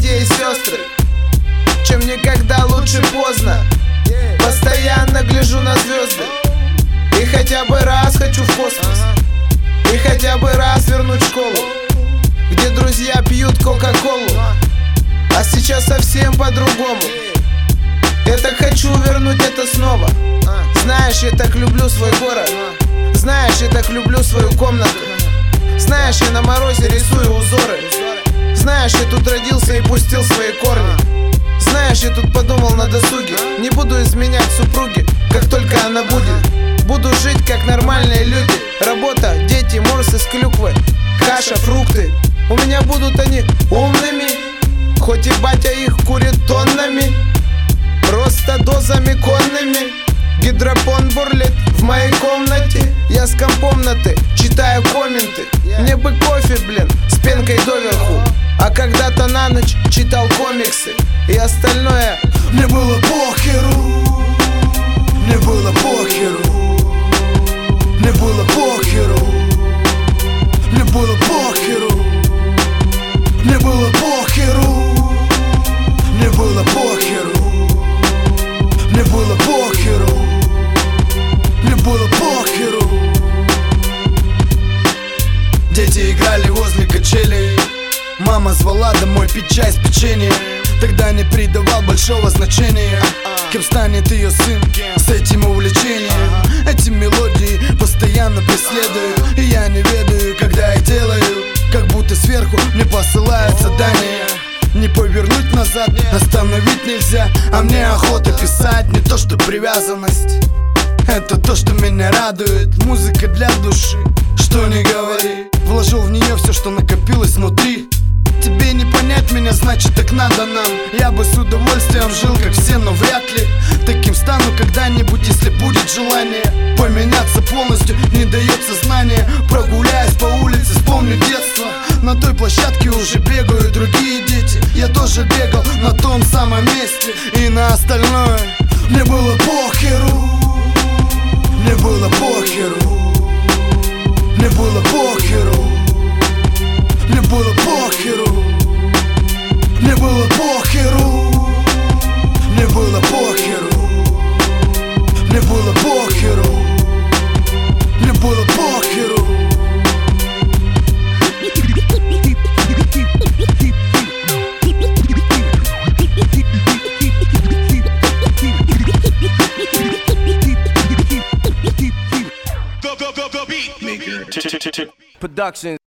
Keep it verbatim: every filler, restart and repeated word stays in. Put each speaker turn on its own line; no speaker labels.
братья и сестры, чем никогда лучше поздно. Постоянно гляжу на звезды, и хотя бы раз хочу в космос, и хотя бы раз вернуть школу, где друзья пьют кока-колу. А сейчас совсем по-другому. Я так хочу вернуть это снова. Знаешь, я так люблю свой город. Знаешь, я так люблю свою комнату. Знаешь, я на морозе рисую узоры. Знаешь, я тут родился и пустил свои корни. Знаешь, я тут подумал на досуге. Не буду изменять супруге, как только она будет. Буду жить, как нормальные люди. Работа, дети, морс из клюквы, каша, фрукты. У меня будут они умными, хоть и батя их курит тоннами, просто дозами конными. Гидропон бурлит в моей комнате. Я с компомнаты читаю комменты. Мне бы кофе, блин, с пенкой доверху. А когда-то на ночь читал комиксы. И остальное
мне было похеру. Мне было похеру. Мне было похеру. Мне было похеру. Мне было похеру. Мне было похеру. Мне было похеру. Мне было похеру. Дети играли возле качелей. Мама звала домой пить чай с печеньем. Тогда не придавал большого значения, кем станет ее сын с этим увлечением. Эти мелодии постоянно преследую, и я не ведаю, когда их делаю. Как будто сверху мне посылают задания. Не повернуть назад, остановить нельзя. А мне охота писать, не то что привязанность. Это то, что меня радует. Музыка для души, что не говори. Вложил в нее все, что накопилось внутри. Тебе не понять меня, значит так надо нам. Я бы с удовольствием жил, как все, но вряд ли таким стану когда-нибудь, если будет желание. Поменяться полностью не дает сознание. Прогуляюсь по улице, вспомню детство. На той площадке уже бегают другие дети. Я тоже бегал на том самом месте. И на остальное мне было похеру. Мне было похеру. Мне было похеру. Мне было похеру. Мне было похеру. Мне было похеру. Мне было похеру. Мне было похеру.
Production.